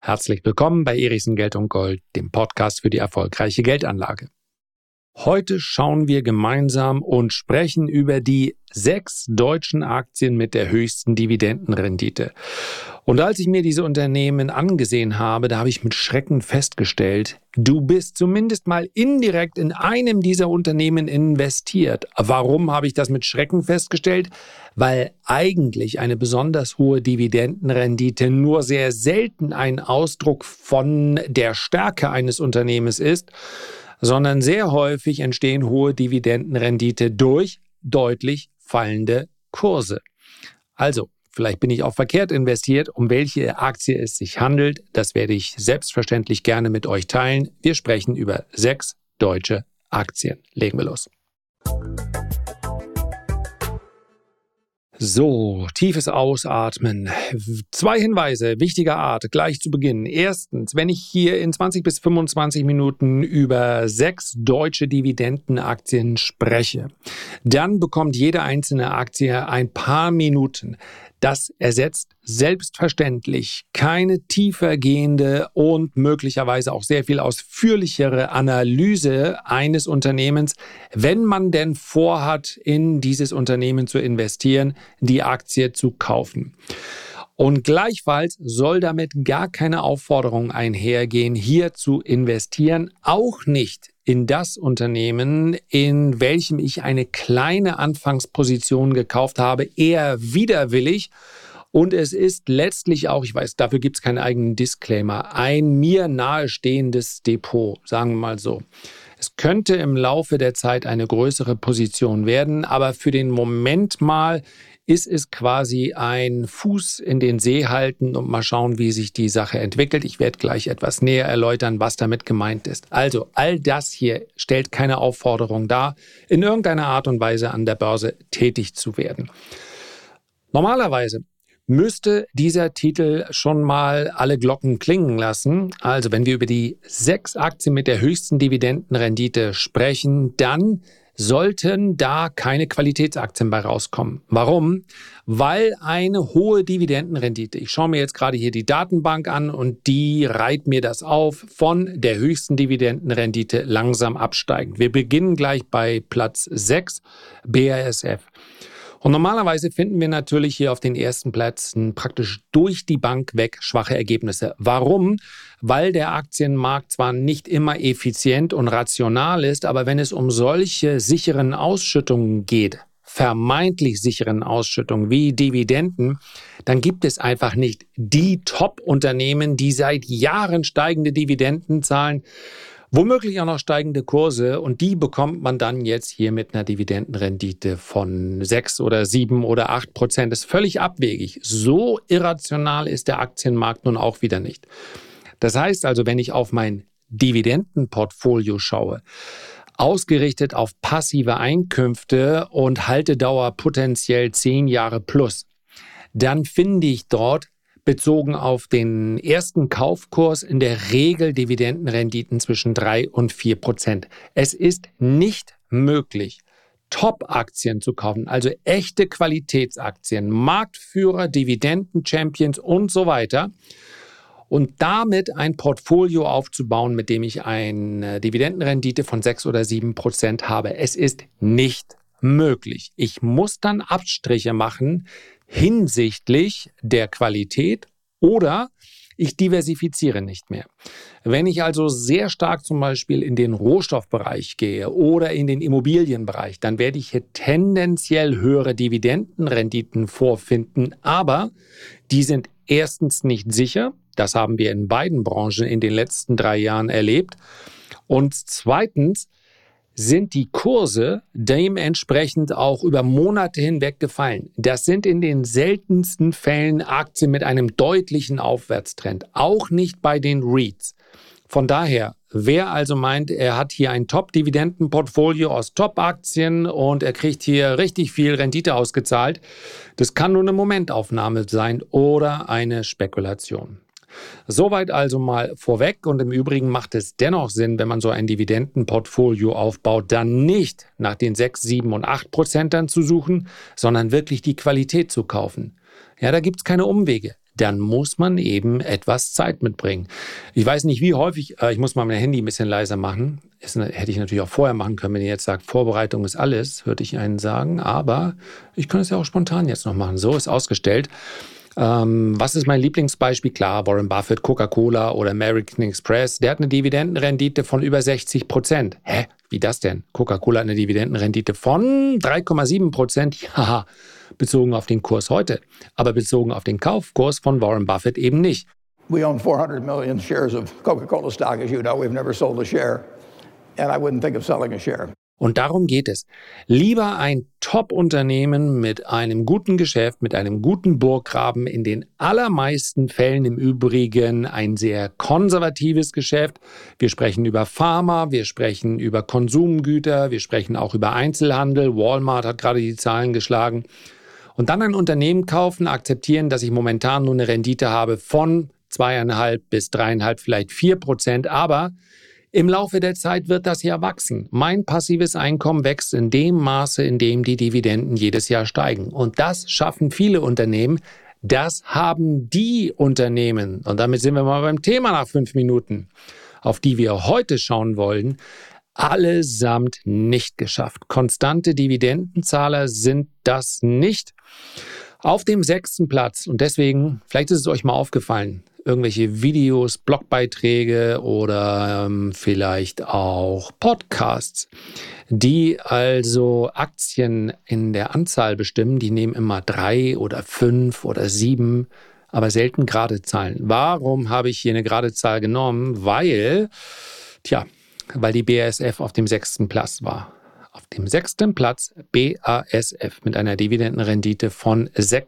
Herzlich willkommen bei Erichsen Geld und Gold, dem Podcast für die erfolgreiche Geldanlage. Heute schauen wir gemeinsam und sprechen über die 6 deutschen Aktien mit der höchsten Dividendenrendite. Und als ich mir diese Unternehmen angesehen habe, da habe ich mit Schrecken festgestellt, du bist zumindest mal indirekt in einem dieser Unternehmen investiert. Warum habe ich das mit Schrecken festgestellt? Weil eigentlich eine besonders hohe Dividendenrendite nur sehr selten ein Ausdruck von der Stärke eines Unternehmens ist, sondern sehr häufig entstehen hohe Dividendenrendite durch deutlich fallende Kurse. Also, vielleicht bin ich auch verkehrt investiert. Um welche Aktie es sich handelt, das werde ich selbstverständlich gerne mit euch teilen. Wir sprechen über 6 deutsche Aktien. Legen wir los. So, tiefes Ausatmen. 2 Hinweise wichtiger Art gleich zu Beginn. Erstens, wenn ich hier in 20 bis 25 Minuten über 6 deutsche Dividendenaktien spreche, dann bekommt jede einzelne Aktie ein paar Minuten. Das ersetzt selbstverständlich keine tiefergehende und möglicherweise auch sehr viel ausführlichere Analyse eines Unternehmens, wenn man denn vorhat, in dieses Unternehmen zu investieren, die Aktie zu kaufen. Und gleichfalls soll damit gar keine Aufforderung einhergehen, hier zu investieren, auch nicht in das Unternehmen, in welchem ich eine kleine Anfangsposition gekauft habe, eher widerwillig. Und es ist letztlich auch, ich weiß, dafür gibt es keinen eigenen Disclaimer, ein mir nahestehendes Depot, sagen wir mal so. Es könnte im Laufe der Zeit eine größere Position werden, aber für den Moment mal ist es quasi ein Fuß in den See halten und mal schauen, wie sich die Sache entwickelt. Ich werde gleich etwas näher erläutern, was damit gemeint ist. Also, all das hier stellt keine Aufforderung dar, in irgendeiner Art und Weise an der Börse tätig zu werden. Normalerweise müsste dieser Titel schon mal alle Glocken klingen lassen. Also, wenn wir über die 6 Aktien mit der höchsten Dividendenrendite sprechen, dann sollten da keine Qualitätsaktien bei rauskommen. Warum? Weil eine hohe Dividendenrendite, ich schaue mir jetzt gerade hier die Datenbank an und die reiht mir das auf, von der höchsten Dividendenrendite langsam absteigend. Wir beginnen gleich bei Platz 6, BASF. Und normalerweise finden wir natürlich hier auf den ersten Plätzen praktisch durch die Bank weg schwache Ergebnisse. Warum? Weil der Aktienmarkt zwar nicht immer effizient und rational ist, aber wenn es um solche sicheren Ausschüttungen geht, vermeintlich sicheren Ausschüttungen wie Dividenden, dann gibt es einfach nicht die Top-Unternehmen, die seit Jahren steigende Dividenden zahlen, womöglich auch noch steigende Kurse, und die bekommt man dann jetzt hier mit einer Dividendenrendite von 6 oder 7 oder 8%. Das ist völlig abwegig. So irrational ist der Aktienmarkt nun auch wieder nicht. Das heißt also, wenn ich auf mein Dividendenportfolio schaue, ausgerichtet auf passive Einkünfte und Haltedauer potenziell 10 Jahre plus, dann finde ich dort bezogen auf den ersten Kaufkurs in der Regel Dividendenrenditen zwischen 3 und 4%. Es ist nicht möglich, Top-Aktien zu kaufen, also echte Qualitätsaktien, Marktführer, Dividenden-Champions und so weiter, und damit ein Portfolio aufzubauen, mit dem ich eine Dividendenrendite von 6 oder 7% habe. Es ist nicht möglich. Ich muss dann Abstriche machen hinsichtlich der Qualität oder ich diversifiziere nicht mehr. Wenn ich also sehr stark zum Beispiel in den Rohstoffbereich gehe oder in den Immobilienbereich, dann werde ich hier tendenziell höhere Dividendenrenditen vorfinden, aber die sind erstens nicht sicher. Das haben wir in beiden Branchen in den letzten 3 Jahren erlebt. Und zweitens sind die Kurse dementsprechend auch über Monate hinweg gefallen. Das sind in den seltensten Fällen Aktien mit einem deutlichen Aufwärtstrend, auch nicht bei den REITs. Von daher, wer also meint, er hat hier ein Top-Dividendenportfolio aus Top-Aktien und er kriegt hier richtig viel Rendite ausgezahlt, das kann nur eine Momentaufnahme sein oder eine Spekulation. Soweit also mal vorweg, und im Übrigen macht es dennoch Sinn, wenn man so ein Dividendenportfolio aufbaut, dann nicht nach den 6, 7 und 8% zu suchen, sondern wirklich die Qualität zu kaufen. Ja, da gibt es keine Umwege. Dann muss man eben etwas Zeit mitbringen. Ich weiß nicht, wie häufig, ich muss mal mein Handy ein bisschen leiser machen. Das hätte ich natürlich auch vorher machen können, wenn ihr jetzt sagt, Vorbereitung ist alles, würde ich einen sagen. Aber ich kann es ja auch spontan jetzt noch machen. So ist ausgestellt. Was ist mein Lieblingsbeispiel? Klar, Warren Buffett, Coca-Cola oder American Express. Der hat eine Dividendenrendite von über 60%. Hä? Wie das denn? Coca-Cola hat eine Dividendenrendite von 3,7%. Ja, bezogen auf den Kurs heute. Aber bezogen auf den Kaufkurs von Warren Buffett eben nicht. We own 400 million shares of Coca-Cola stock, as you know. We've never sold a share. And I wouldn't think of selling a share. Und darum geht es. Lieber ein Top-Unternehmen mit einem guten Geschäft, mit einem guten Burggraben, in den allermeisten Fällen im Übrigen ein sehr konservatives Geschäft. Wir sprechen über Pharma, wir sprechen über Konsumgüter, wir sprechen auch über Einzelhandel. Walmart hat gerade die Zahlen geschlagen. Und dann ein Unternehmen kaufen, akzeptieren, dass ich momentan nur eine Rendite habe von 2,5 bis 3,5, vielleicht 4%, aber im Laufe der Zeit wird das ja wachsen. Mein passives Einkommen wächst in dem Maße, in dem die Dividenden jedes Jahr steigen. Und das schaffen viele Unternehmen. Das haben die Unternehmen, und damit sind wir mal beim Thema nach 5 Minuten, auf die wir heute schauen wollen, allesamt nicht geschafft. Konstante Dividendenzahler sind das nicht. Auf dem 6. Platz, und deswegen, vielleicht ist es euch mal aufgefallen, irgendwelche Videos, Blogbeiträge oder vielleicht auch Podcasts, die also Aktien in der Anzahl bestimmen, die nehmen immer 3 oder 5 oder 7, aber selten gerade Zahlen. Warum habe ich hier eine gerade Zahl genommen? Weil die BASF auf dem 6. Platz war. Auf dem 6. Platz BASF mit einer Dividendenrendite von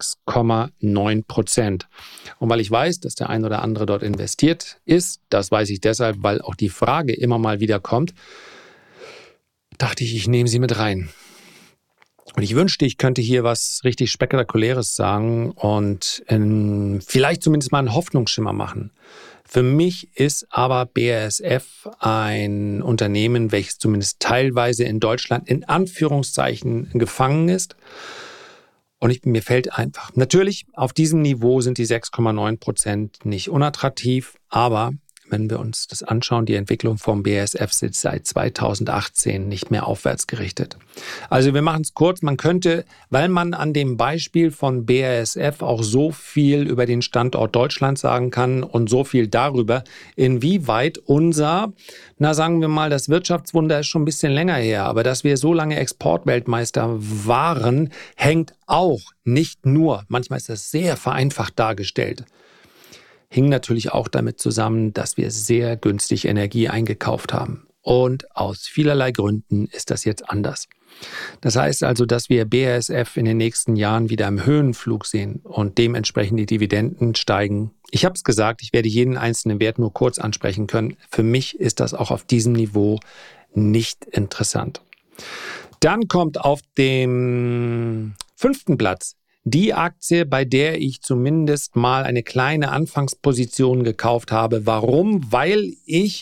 6,9%. Und weil ich weiß, dass der ein oder andere dort investiert ist, das weiß ich deshalb, weil auch die Frage immer mal wieder kommt, dachte ich nehme sie mit rein. Und ich wünschte, ich könnte hier was richtig Spektakuläres sagen und vielleicht zumindest mal einen Hoffnungsschimmer machen. Für mich ist aber BASF ein Unternehmen, welches zumindest teilweise in Deutschland in Anführungszeichen gefangen ist. Und mir fällt einfach, natürlich auf diesem Niveau sind die 6,9% nicht unattraktiv, aber wenn wir uns das anschauen, die Entwicklung vom BASF ist seit 2018 nicht mehr aufwärts gerichtet. Also wir machen es kurz, man könnte, weil man an dem Beispiel von BASF auch so viel über den Standort Deutschland sagen kann und so viel darüber, inwieweit sagen wir mal, das Wirtschaftswunder ist schon ein bisschen länger her, aber dass wir so lange Exportweltmeister waren, hängt auch nicht nur, manchmal ist das sehr vereinfacht dargestellt, hing natürlich auch damit zusammen, dass wir sehr günstig Energie eingekauft haben. Und aus vielerlei Gründen ist das jetzt anders. Das heißt also, dass wir BASF in den nächsten Jahren wieder im Höhenflug sehen und dementsprechend die Dividenden steigen. Ich habe es gesagt, ich werde jeden einzelnen Wert nur kurz ansprechen können. Für mich ist das auch auf diesem Niveau nicht interessant. Dann kommt auf dem 5. Platz die Aktie, bei der ich zumindest mal eine kleine Anfangsposition gekauft habe. Warum? Weil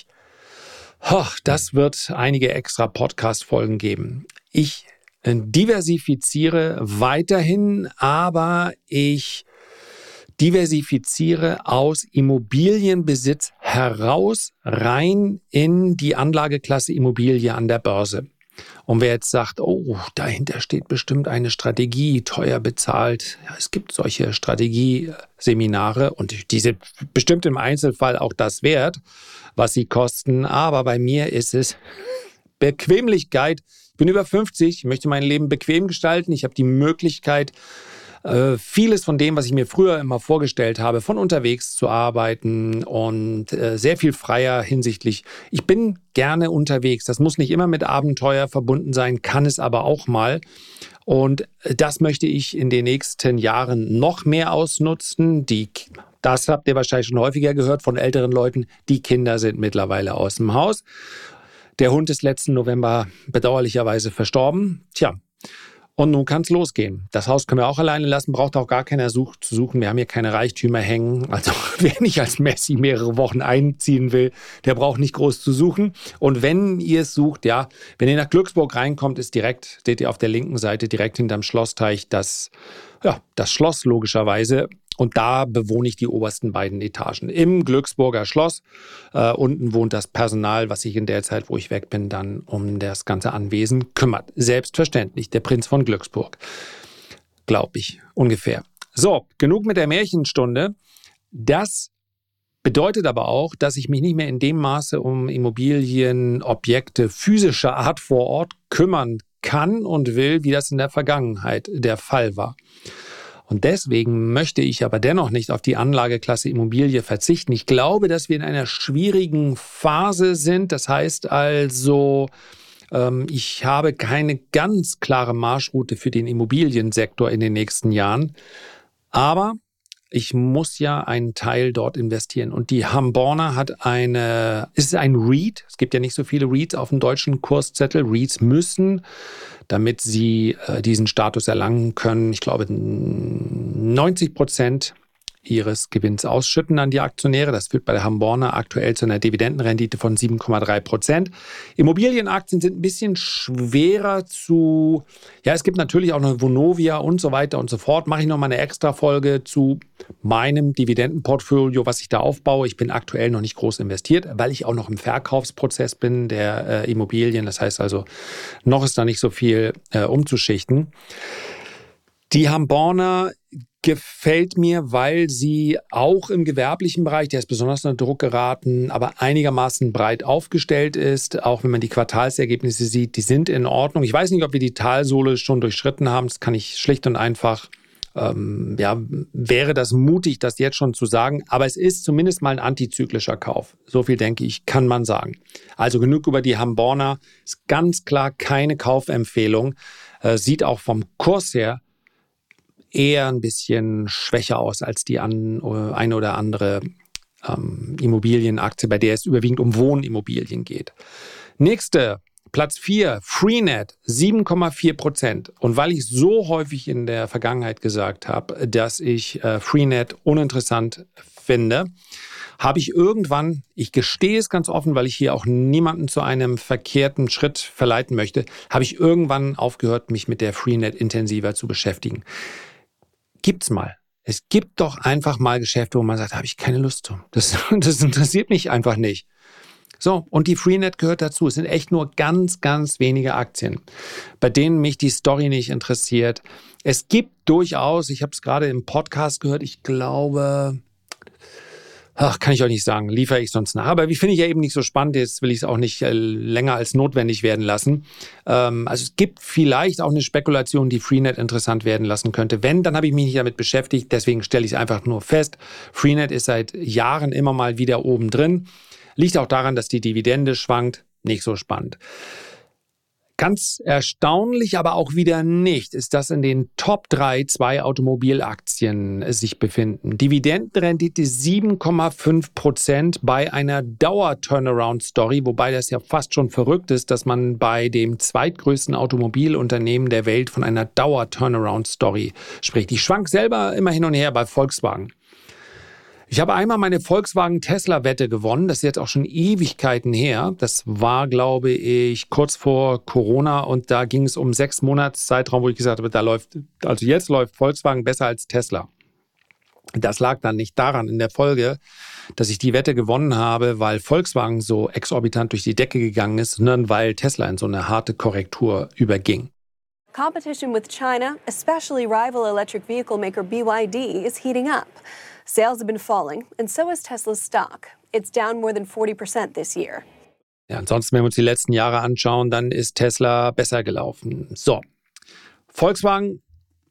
das wird einige extra Podcast-Folgen geben. Ich diversifiziere weiterhin, aber ich diversifiziere aus Immobilienbesitz heraus rein in die Anlageklasse Immobilie an der Börse. Und wer jetzt sagt, dahinter steht bestimmt eine Strategie, teuer bezahlt. Ja, es gibt solche Strategieseminare und die sind bestimmt im Einzelfall auch das wert, was sie kosten. Aber bei mir ist es Bequemlichkeit. Ich bin über 50, ich möchte mein Leben bequem gestalten. Ich habe die Möglichkeit, vieles von dem, was ich mir früher immer vorgestellt habe, von unterwegs zu arbeiten und sehr viel freier hinsichtlich. Ich bin gerne unterwegs. Das muss nicht immer mit Abenteuer verbunden sein, kann es aber auch mal. Und das möchte ich in den nächsten Jahren noch mehr ausnutzen. Das habt ihr wahrscheinlich schon häufiger gehört von älteren Leuten. Die Kinder sind mittlerweile aus dem Haus. Der Hund ist letzten November bedauerlicherweise verstorben. Und nun kann es losgehen. Das Haus können wir auch alleine lassen, braucht auch gar keiner zu suchen. Wir haben hier keine Reichtümer hängen. Also wer nicht als Messi mehrere Wochen einziehen will, der braucht nicht groß zu suchen. Und wenn ihr es sucht, wenn ihr nach Glücksburg reinkommt, seht ihr auf der linken Seite direkt hinterm Schlossteich das Ja, das Schloss logischerweise. Und da bewohne ich die obersten beiden Etagen. Im Glücksburger Schloss. Unten wohnt das Personal, was sich in der Zeit, wo ich weg bin, dann um das ganze Anwesen kümmert. Selbstverständlich, der Prinz von Glücksburg. Glaube ich, ungefähr. So, genug mit der Märchenstunde. Das bedeutet aber auch, dass ich mich nicht mehr in dem Maße um Immobilienobjekte physischer Art vor Ort kümmern kann und will, wie das in der Vergangenheit der Fall war. Und deswegen möchte ich aber dennoch nicht auf die Anlageklasse Immobilie verzichten. Ich glaube, dass wir in einer schwierigen Phase sind. Das heißt also, ich habe keine ganz klare Marschroute für den Immobiliensektor in den nächsten Jahren. Aber ich muss ja einen Teil dort investieren. Und die Hamborner ist ein REIT. Es gibt ja nicht so viele REITs auf dem deutschen Kurszettel. REITs müssen, damit sie diesen Status erlangen können, ich glaube 90% ihres Gewinns ausschütten an die Aktionäre. Das führt bei der Hamborner aktuell zu einer Dividendenrendite von 7,3%. Immobilienaktien sind ein bisschen schwerer es gibt natürlich auch noch Vonovia und so weiter und so fort. Mache ich noch mal eine extra Folge zu meinem Dividendenportfolio, was ich da aufbaue. Ich bin aktuell noch nicht groß investiert, weil ich auch noch im Verkaufsprozess bin der Immobilien. Das heißt also, noch ist da nicht so viel umzuschichten. Die Hamborner gefällt mir, weil sie auch im gewerblichen Bereich, der ist besonders unter Druck geraten, aber einigermaßen breit aufgestellt ist. Auch wenn man die Quartalsergebnisse sieht, die sind in Ordnung. Ich weiß nicht, ob wir die Talsohle schon durchschritten haben. Das kann ich schlicht und einfach, wäre das mutig, das jetzt schon zu sagen. Aber es ist zumindest mal ein antizyklischer Kauf. So viel, denke ich, kann man sagen. Also genug über die Hamborner. Ist ganz klar keine Kaufempfehlung. Sieht auch vom Kurs her eher ein bisschen schwächer aus als die eine oder andere Immobilienaktie, bei der es überwiegend um Wohnimmobilien geht. Nächste, Platz 4, Freenet, 7,4%. Und weil ich so häufig in der Vergangenheit gesagt habe, dass ich Freenet uninteressant finde, habe ich irgendwann, ich gestehe es ganz offen, weil ich hier auch niemanden zu einem verkehrten Schritt verleiten möchte, habe ich irgendwann aufgehört, mich mit der Freenet intensiver zu beschäftigen. Gibt's mal. Es gibt doch einfach mal Geschäfte, wo man sagt, da habe ich keine Lust zu. Das interessiert mich einfach nicht. So, und die Freenet gehört dazu. Es sind echt nur ganz, ganz wenige Aktien, bei denen mich die Story nicht interessiert. Es gibt durchaus, ich habe es gerade im Podcast gehört, ich glaube, kann ich euch nicht sagen, liefere ich sonst nach. Aber wie finde ich ja eben nicht so spannend, jetzt will ich es auch nicht länger als notwendig werden lassen. Also es gibt vielleicht auch eine Spekulation, die Freenet interessant werden lassen könnte. Wenn, dann habe ich mich nicht damit beschäftigt, deswegen stelle ich es einfach nur fest. Freenet ist seit Jahren immer mal wieder oben drin. Liegt auch daran, dass die Dividende schwankt, nicht so spannend. Ganz erstaunlich, aber auch wieder nicht, ist, dass in den Top 3 2 Automobilaktien sich befinden. Dividendenrendite 7,5% bei einer Dauer-Turnaround-Story, wobei das ja fast schon verrückt ist, dass man bei dem zweitgrößten Automobilunternehmen der Welt von einer Dauer-Turnaround-Story spricht. Ich schwank selber immer hin und her bei Volkswagen. Ich habe einmal meine Volkswagen-Tesla-Wette gewonnen. Das ist jetzt auch schon Ewigkeiten her. Das war, glaube ich, kurz vor Corona. Und da ging es um 6 Monatszeitraum, wo ich gesagt habe, jetzt läuft Volkswagen besser als Tesla. Das lag dann nicht daran in der Folge, dass ich die Wette gewonnen habe, weil Volkswagen so exorbitant durch die Decke gegangen ist, sondern weil Tesla in so eine harte Korrektur überging. Competition with China, especially rival electric vehicle maker BYD, is heating up. Sales have been falling, and so is Tesla's stock. It's down more than 40% this year. Ja, ansonsten, wenn wir uns die letzten Jahre anschauen, dann ist Tesla besser gelaufen. So, Volkswagen,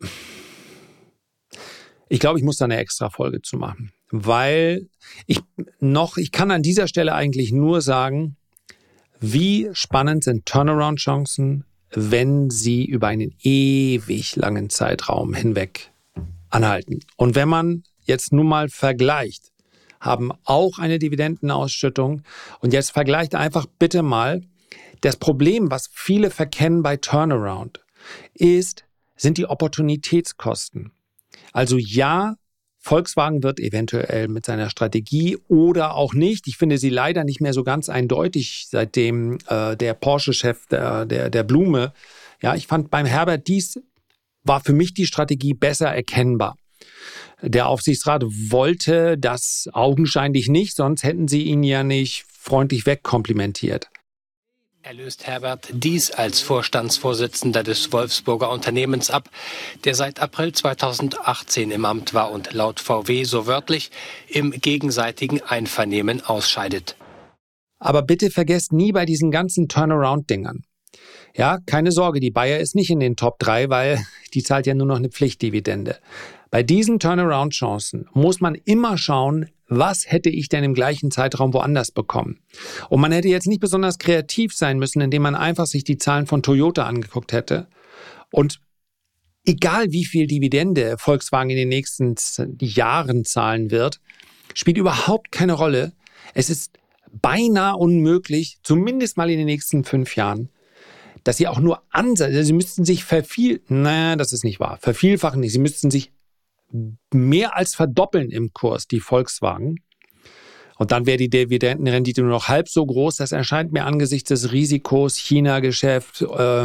ich glaube, ich muss da eine extra Folge zu machen, weil ich kann an dieser Stelle eigentlich nur sagen, wie spannend sind Turnaround-Chancen, wenn sie über einen ewig langen Zeitraum hinweg anhalten. Und wenn man jetzt nun mal vergleicht, haben auch eine Dividendenausschüttung. Und jetzt vergleicht einfach bitte mal, das Problem, was viele verkennen bei Turnaround, sind die Opportunitätskosten. Also ja, Volkswagen wird eventuell mit seiner Strategie oder auch nicht, ich finde sie leider nicht mehr so ganz eindeutig, seitdem der Porsche-Chef der Blume, ja, ich fand beim Herbert Diess war für mich die Strategie besser erkennbar. Der Aufsichtsrat wollte das augenscheinlich nicht, sonst hätten sie ihn ja nicht freundlich wegkomplimentiert. Er löst Herbert Dies als Vorstandsvorsitzender des Wolfsburger Unternehmens ab, der seit April 2018 im Amt war und laut VW so wörtlich im gegenseitigen Einvernehmen ausscheidet. Aber bitte vergesst nie bei diesen ganzen Turnaround-Dingern. Ja, keine Sorge, die Bayer ist nicht in den Top 3, weil die zahlt ja nur noch eine Pflichtdividende. Bei diesen Turnaround-Chancen muss man immer schauen, was hätte ich denn im gleichen Zeitraum woanders bekommen? Und man hätte jetzt nicht besonders kreativ sein müssen, indem man einfach sich die Zahlen von Toyota angeguckt hätte. Und egal wie viel Dividende Volkswagen in den nächsten Jahren zahlen wird, spielt überhaupt keine Rolle. Es ist beinahe unmöglich, zumindest mal in den nächsten 5 Jahren, dass sie auch nur sie müssten sich das ist nicht wahr, vervielfachen nicht, sie müssten sich mehr als verdoppeln im Kurs, die Volkswagen. Und dann wäre die Dividendenrendite nur noch halb so groß. Das erscheint mir angesichts des Risikos, China-Geschäft,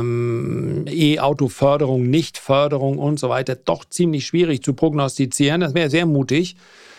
E-Auto-Förderung, Nichtförderung und so weiter, doch ziemlich schwierig zu prognostizieren. Das wäre sehr mutig.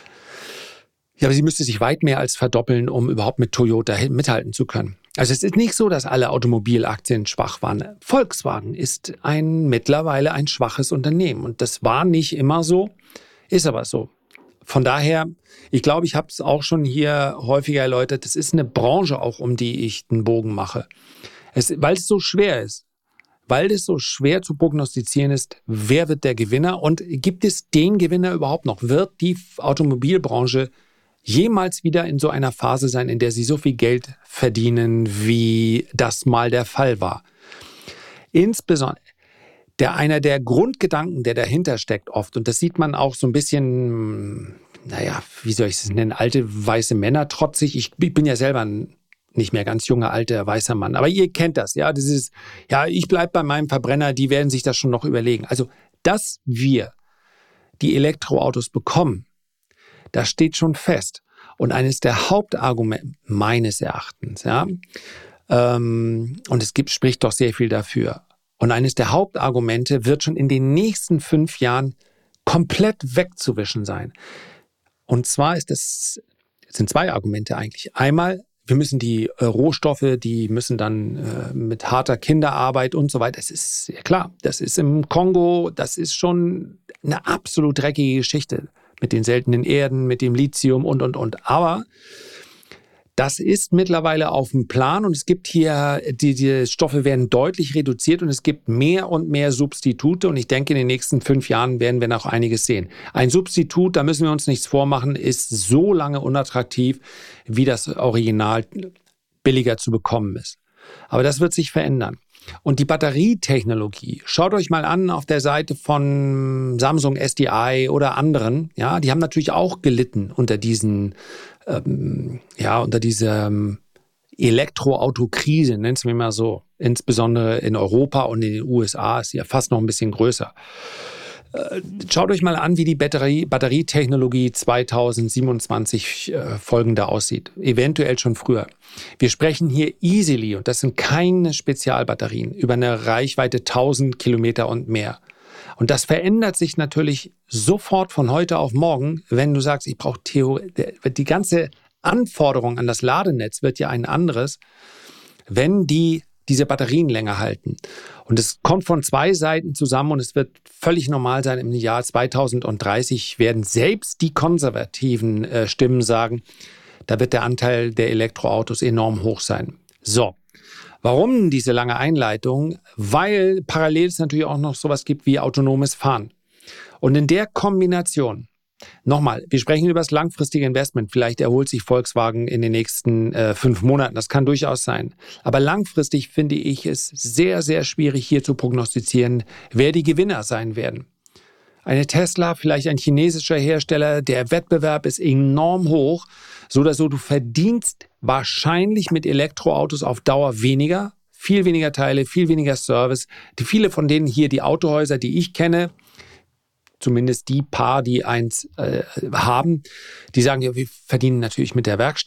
Ja, aber sie müsste sich weit mehr als verdoppeln, um überhaupt mit Toyota mithalten zu können. Also es ist nicht so, dass alle Automobilaktien schwach waren. Volkswagen ist mittlerweile ein schwaches Unternehmen. Und das war nicht immer so, ist aber so. Von daher, ich glaube, ich habe es auch schon hier häufiger erläutert, das ist eine Branche auch, um die ich den Bogen mache. Weil es so schwer ist, weil es so schwer zu prognostizieren ist, wer wird der Gewinner und gibt es den Gewinner überhaupt noch? Wird die Automobilbranche jemals wieder in so einer Phase sein, in der sie so viel Geld verdienen, wie das mal der Fall war? Insbesondere einer der Grundgedanken, der dahinter steckt oft, und das sieht man auch so ein bisschen, wie soll ich es nennen, alte weiße Männer trotzig. Ich bin ja selber ein nicht mehr ganz junger, alter, weißer Mann. Aber ihr kennt das, ja. Ich bleibe bei meinem Verbrenner, die werden sich das schon noch überlegen. Also, dass wir die Elektroautos bekommen, das steht schon fest. Und eines der Hauptargumente meines Erachtens, und spricht doch sehr viel dafür. Und eines der Hauptargumente wird schon in den nächsten 5 Jahren komplett wegzuwischen sein. Und zwar sind 2 Argumente eigentlich. Einmal, wir müssen die Rohstoffe, die müssen dann mit harter Kinderarbeit und so weiter. Das ist ja klar, das ist im Kongo, das ist schon eine absolut dreckige Geschichte. Mit den seltenen Erden, mit dem Lithium und. Aber das ist mittlerweile auf dem Plan und es gibt hier, die Stoffe werden deutlich reduziert und es gibt mehr und mehr Substitute und ich denke, in den nächsten 5 Jahren werden wir noch einiges sehen. Ein Substitut, da müssen wir uns nichts vormachen, ist so lange unattraktiv, wie das Original billiger zu bekommen ist. Aber das wird sich verändern. Und die Batterietechnologie, schaut euch mal an auf der Seite von Samsung SDI oder anderen, ja, die haben natürlich auch gelitten unter dieser Elektroauto-Krise, nennen wir mal so. Insbesondere in Europa und in den USA ist sie ja fast noch ein bisschen größer. Schaut euch mal an, wie die Batterietechnologie 2027 folgender aussieht. Eventuell schon früher. Wir sprechen hier easily, und das sind keine Spezialbatterien, über eine Reichweite 1000 Kilometer und mehr. Und das verändert sich natürlich sofort von heute auf morgen, wenn du sagst, ich brauche die ganze Anforderung an das Ladenetz wird ja ein anderes, wenn diese Batterien länger halten. Und es kommt von 2 Seiten zusammen und es wird völlig normal sein, im Jahr 2030 werden selbst die konservativen Stimmen sagen, da wird der Anteil der Elektroautos enorm hoch sein. So, warum diese lange Einleitung? Weil parallel es natürlich auch noch sowas gibt wie autonomes Fahren. Und in der Kombination, nochmal, wir sprechen über das langfristige Investment. Vielleicht erholt sich Volkswagen in den nächsten 5 Monaten. Das kann durchaus sein. Aber langfristig finde ich es sehr, sehr schwierig hier zu prognostizieren, wer die Gewinner sein werden. Eine Tesla, vielleicht ein chinesischer Hersteller, der Wettbewerb ist enorm hoch. So oder so, du verdienst wahrscheinlich mit Elektroautos auf Dauer weniger, viel weniger Teile, viel weniger Service. Viele von denen hier, die Autohäuser, die ich kenne, zumindest die paar, die eins haben, die sagen, ja, wir verdienen natürlich mit der Werkstatt.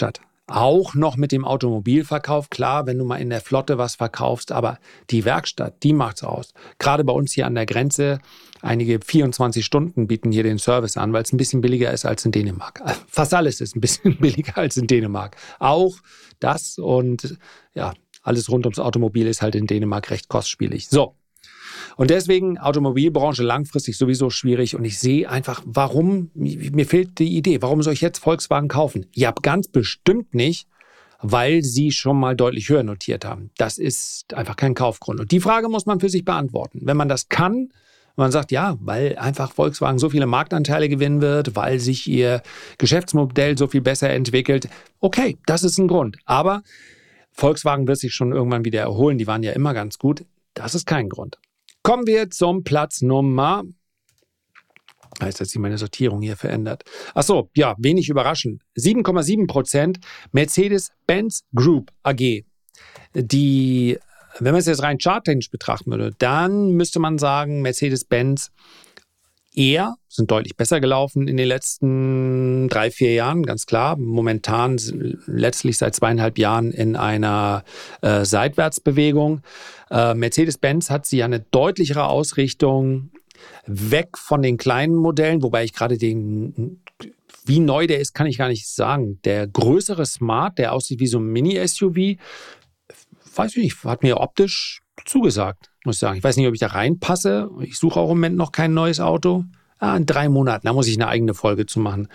Auch noch mit dem Automobilverkauf, klar, wenn du mal in der Flotte was verkaufst, aber die Werkstatt, die macht's aus. Gerade bei uns hier an der Grenze, einige 24 Stunden bieten hier den Service an, weil es ein bisschen billiger ist als in Dänemark. Fast alles ist ein bisschen billiger als in Dänemark. Auch das und ja, alles rund ums Automobil ist halt in Dänemark recht kostspielig. So. Und deswegen Automobilbranche langfristig sowieso schwierig und ich sehe einfach, warum, mir fehlt die Idee, warum soll ich jetzt Volkswagen kaufen? Ja, ganz bestimmt nicht, weil sie schon mal deutlich höher notiert haben. Das ist einfach kein Kaufgrund. Und die Frage muss man für sich beantworten. Wenn man das kann, wenn man sagt, ja, weil einfach Volkswagen so viele Marktanteile gewinnen wird, weil sich ihr Geschäftsmodell so viel besser entwickelt, okay, das ist ein Grund. Aber Volkswagen wird sich schon irgendwann wieder erholen, die waren ja immer ganz gut. Das ist kein Grund. Kommen wir zum Platz Nummer. Heißt, dass sich meine Sortierung hier verändert. Achso, ja, wenig überraschend. 7,7% Mercedes-Benz Group AG. Die, wenn man es jetzt rein charttechnisch betrachten würde, dann müsste man sagen, Mercedes-Benz sind deutlich besser gelaufen in den letzten 3-4 Jahren, ganz klar. Momentan letztlich seit 2,5 Jahren in einer Seitwärtsbewegung. Mercedes-Benz hat sie eine deutlichere Ausrichtung weg von den kleinen Modellen, wobei ich gerade wie neu der ist, kann ich gar nicht sagen. Der größere Smart, der aussieht wie so ein Mini-SUV, weiß ich nicht, hat mir optisch zugesagt, muss ich sagen. Ich weiß nicht, ob ich da reinpasse. Ich suche auch im Moment noch kein neues Auto. In 3 Monaten, da muss ich eine eigene Folge zu machen.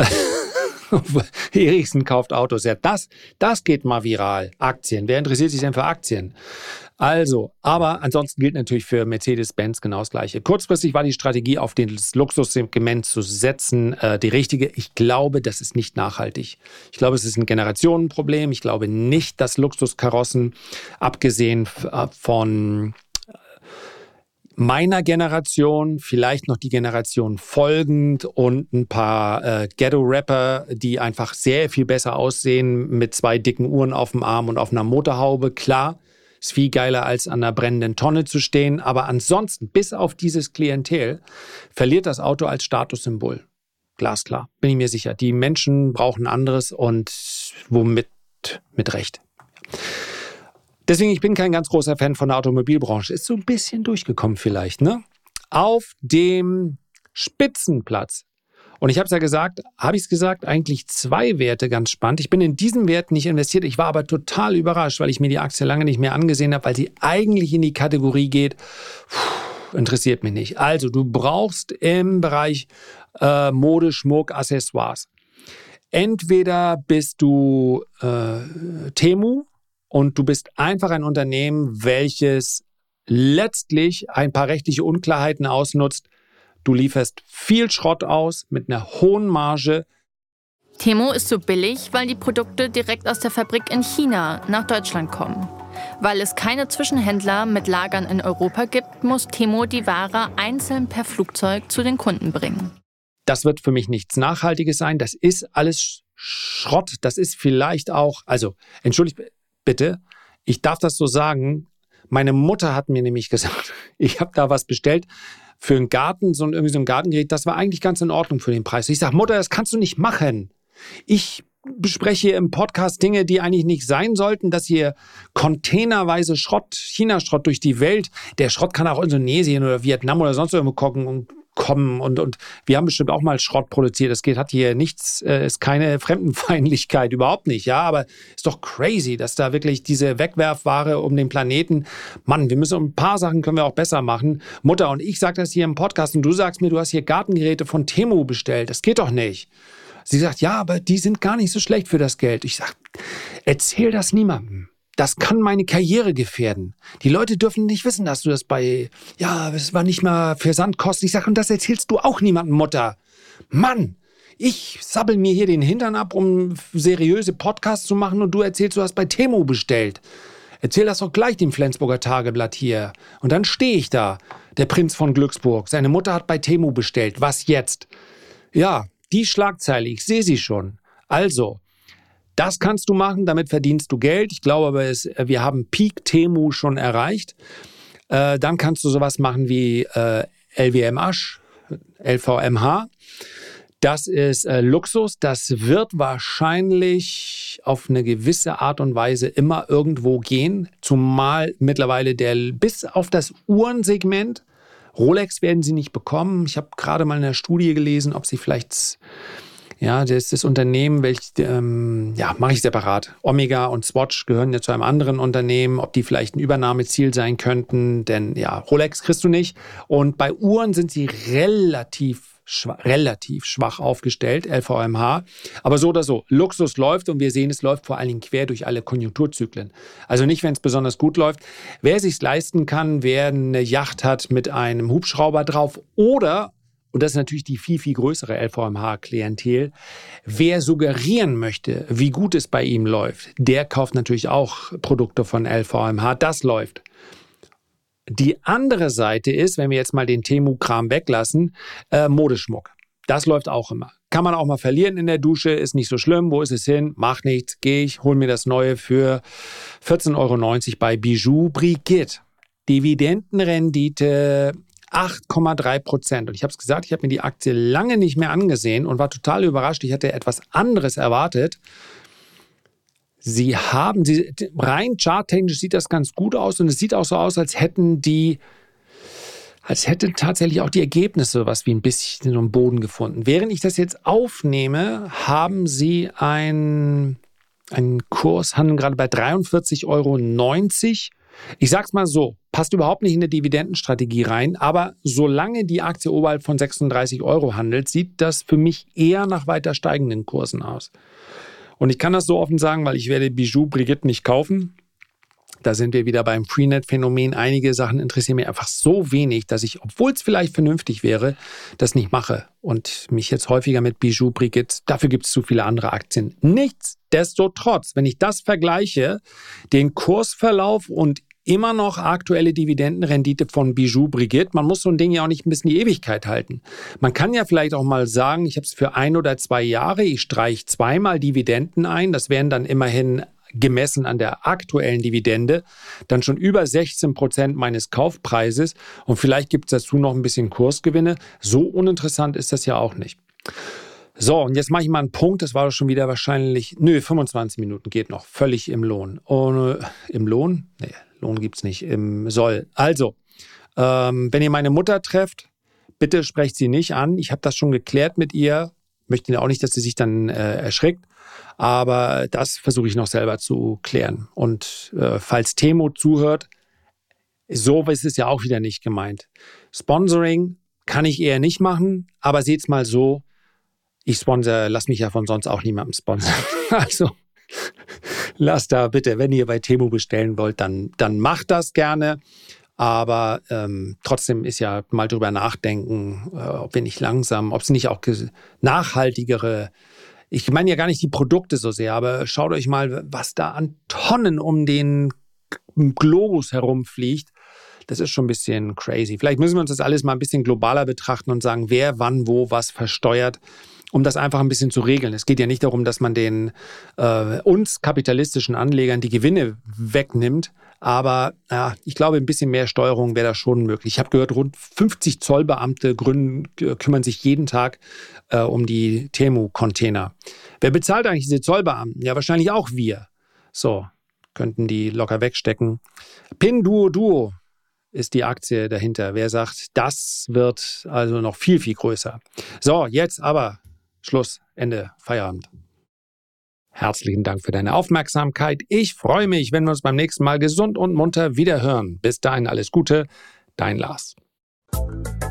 Erichsen kauft Autos. Ja, das geht mal viral. Aktien. Wer interessiert sich denn für Aktien? Also, aber ansonsten gilt natürlich für Mercedes-Benz genau das Gleiche. Kurzfristig war die Strategie, auf das Luxussegment zu setzen, die richtige. Ich glaube, das ist nicht nachhaltig. Ich glaube, es ist ein Generationenproblem. Ich glaube nicht, dass Luxuskarossen, abgesehen von meiner Generation, vielleicht noch die Generation folgend und ein paar Ghetto-Rapper, die einfach sehr viel besser aussehen mit 2 dicken Uhren auf dem Arm und auf einer Motorhaube. Klar, ist viel geiler als an einer brennenden Tonne zu stehen, aber ansonsten, bis auf dieses Klientel, verliert das Auto als Statussymbol. Glasklar, bin ich mir sicher. Die Menschen brauchen anderes und womit mit Recht. Deswegen, ich bin kein ganz großer Fan von der Automobilbranche. Ist so ein bisschen durchgekommen vielleicht, ne? Auf dem Spitzenplatz. Und ich habe es gesagt, eigentlich 2 Werte ganz spannend. Ich bin in diesen Wert nicht investiert. Ich war aber total überrascht, weil ich mir die Aktie lange nicht mehr angesehen habe, weil sie eigentlich in die Kategorie geht, interessiert mich nicht. Also, du brauchst im Bereich Mode, Schmuck, Accessoires. Entweder bist du Temu, und du bist einfach ein Unternehmen, welches letztlich ein paar rechtliche Unklarheiten ausnutzt. Du lieferst viel Schrott aus mit einer hohen Marge. Temu ist so billig, weil die Produkte direkt aus der Fabrik in China nach Deutschland kommen. Weil es keine Zwischenhändler mit Lagern in Europa gibt, muss Temu die Ware einzeln per Flugzeug zu den Kunden bringen. Das wird für mich nichts Nachhaltiges sein. Das ist alles Schrott. Das ist vielleicht auch, also entschuldigt bitte, ich darf das so sagen, meine Mutter hat mir nämlich gesagt, ich habe da was bestellt für einen Garten, irgendwie so ein Gartengerät, das war eigentlich ganz in Ordnung für den Preis. Ich sage, Mutter, das kannst du nicht machen. Ich bespreche hier im Podcast Dinge, die eigentlich nicht sein sollten, dass hier containerweise Schrott, China-Schrott durch die Welt, der Schrott kann auch Indonesien oder Vietnam oder sonst irgendwo kommen und wir haben bestimmt auch mal Schrott produziert. Das hat hier nichts, ist keine Fremdenfeindlichkeit, überhaupt nicht, ja, aber ist doch crazy, dass da wirklich diese Wegwerfware um den Planeten, Mann, wir müssen ein paar Sachen können wir auch besser machen. Mutter, und ich sage das hier im Podcast und du sagst mir, du hast hier Gartengeräte von Temu bestellt, das geht doch nicht. Sie sagt, ja, aber die sind gar nicht so schlecht für das Geld. Ich sage, erzähl das niemandem. Das kann meine Karriere gefährden. Die Leute dürfen nicht wissen, dass du das es war nicht mal Versandkosten. Ich sage, und das erzählst du auch niemandem, Mutter. Mann, ich sabbel mir hier den Hintern ab, um seriöse Podcasts zu machen und du erzählst, du hast bei Temu bestellt. Erzähl das doch gleich dem Flensburger Tageblatt hier. Und dann stehe ich da, der Prinz von Glücksburg. Seine Mutter hat bei Temu bestellt. Was jetzt? Ja, die Schlagzeile, ich sehe sie schon. Also, das kannst du machen, damit verdienst du Geld. Ich glaube aber, wir haben Peak Temu schon erreicht. Dann kannst du sowas machen wie LVMH. Das ist Luxus. Das wird wahrscheinlich auf eine gewisse Art und Weise immer irgendwo gehen. Zumal mittlerweile bis auf das Uhrensegment, Rolex werden sie nicht bekommen. Ich habe gerade mal in der Studie gelesen, ob sie vielleicht, das ist das Unternehmen, mache ich separat. Omega und Swatch gehören ja zu einem anderen Unternehmen, ob die vielleicht ein Übernahmeziel sein könnten, denn Rolex kriegst du nicht. Und bei Uhren sind sie relativ schwach aufgestellt, LVMH. Aber so oder so, Luxus läuft und wir sehen, es läuft vor allen Dingen quer durch alle Konjunkturzyklen. Also nicht, wenn es besonders gut läuft. Wer sich leisten kann, wer eine Yacht hat mit einem Hubschrauber drauf oder, und das ist natürlich die viel, viel größere LVMH-Klientel, wer suggerieren möchte, wie gut es bei ihm läuft, der kauft natürlich auch Produkte von LVMH. Das läuft. Die andere Seite ist, wenn wir jetzt mal den Temu-Kram weglassen, Modeschmuck. Das läuft auch immer. Kann man auch mal verlieren in der Dusche, ist nicht so schlimm. Wo ist es hin? Macht nichts, gehe ich, hol mir das Neue für 14,90 € bei Bijou Brigitte. Dividendenrendite 8,3%. Und ich habe es gesagt, ich habe mir die Aktie lange nicht mehr angesehen und war total überrascht. Ich hatte etwas anderes erwartet. Rein charttechnisch sieht das ganz gut aus und es sieht auch so aus, als hätten tatsächlich auch die Ergebnisse was wie ein bisschen so einen Boden gefunden. Während ich das jetzt aufnehme, haben sie einen Kurs, handeln gerade bei 43,90 €. Ich sag's mal so, passt überhaupt nicht in eine Dividendenstrategie rein, aber solange die Aktie oberhalb von 36 € handelt, sieht das für mich eher nach weiter steigenden Kursen aus. Und ich kann das so offen sagen, weil ich werde Bijou Brigitte nicht kaufen. Da sind wir wieder beim Freenet-Phänomen. Einige Sachen interessieren mich einfach so wenig, dass ich, obwohl es vielleicht vernünftig wäre, das nicht mache. Und mich jetzt häufiger mit Bijou Brigitte, dafür gibt es zu viele andere Aktien. Nichtsdestotrotz, wenn ich das vergleiche, den Kursverlauf und immer noch aktuelle Dividendenrendite von Bijou Brigitte. Man muss so ein Ding ja auch nicht ein bisschen die Ewigkeit halten. Man kann ja vielleicht auch mal sagen, ich habe es für 1 oder 2 Jahre, ich streiche 2-mal Dividenden ein. Das wären dann immerhin gemessen an der aktuellen Dividende dann schon über 16% meines Kaufpreises. Und vielleicht gibt es dazu noch ein bisschen Kursgewinne. So uninteressant ist das ja auch nicht. So, und jetzt mache ich mal einen Punkt. Das war doch schon wieder wahrscheinlich, 25 Minuten geht noch. Völlig im Lohn. Im Lohn? Nee, Lohn gibt es nicht. Im Soll. Also, wenn ihr meine Mutter trefft, bitte sprecht sie nicht an. Ich habe das schon geklärt mit ihr. Möchte auch nicht, dass sie sich dann erschrickt. Aber das versuche ich noch selber zu klären. Und falls Temo zuhört, so ist es ja auch wieder nicht gemeint. Sponsoring kann ich eher nicht machen, aber seht's mal so, lass mich ja von sonst auch niemandem sponsern. Also lasst da bitte, wenn ihr bei Temu bestellen wollt, dann macht das gerne. Aber trotzdem ist ja mal drüber nachdenken, ob wir nicht langsam, ob es nicht auch nachhaltigere, ich meine ja gar nicht die Produkte so sehr, aber schaut euch mal, was da an Tonnen um den Globus herumfliegt. Das ist schon ein bisschen crazy. Vielleicht müssen wir uns das alles mal ein bisschen globaler betrachten und sagen, wer wann wo was versteuert, um das einfach ein bisschen zu regeln. Es geht ja nicht darum, dass man den uns kapitalistischen Anlegern die Gewinne wegnimmt, aber ich glaube, ein bisschen mehr Steuerung wäre da schon möglich. Ich habe gehört, rund 50 Zollbeamte kümmern sich jeden Tag um die Temu-Container. Wer bezahlt eigentlich diese Zollbeamten? Ja, wahrscheinlich auch wir. So, könnten die locker wegstecken. Pinduoduo ist die Aktie dahinter. Wer sagt, das wird also noch viel, viel größer. So, jetzt aber Schluss, Ende, Feierabend. Herzlichen Dank für deine Aufmerksamkeit. Ich freue mich, wenn wir uns beim nächsten Mal gesund und munter wiederhören. Bis dahin alles Gute, dein Lars.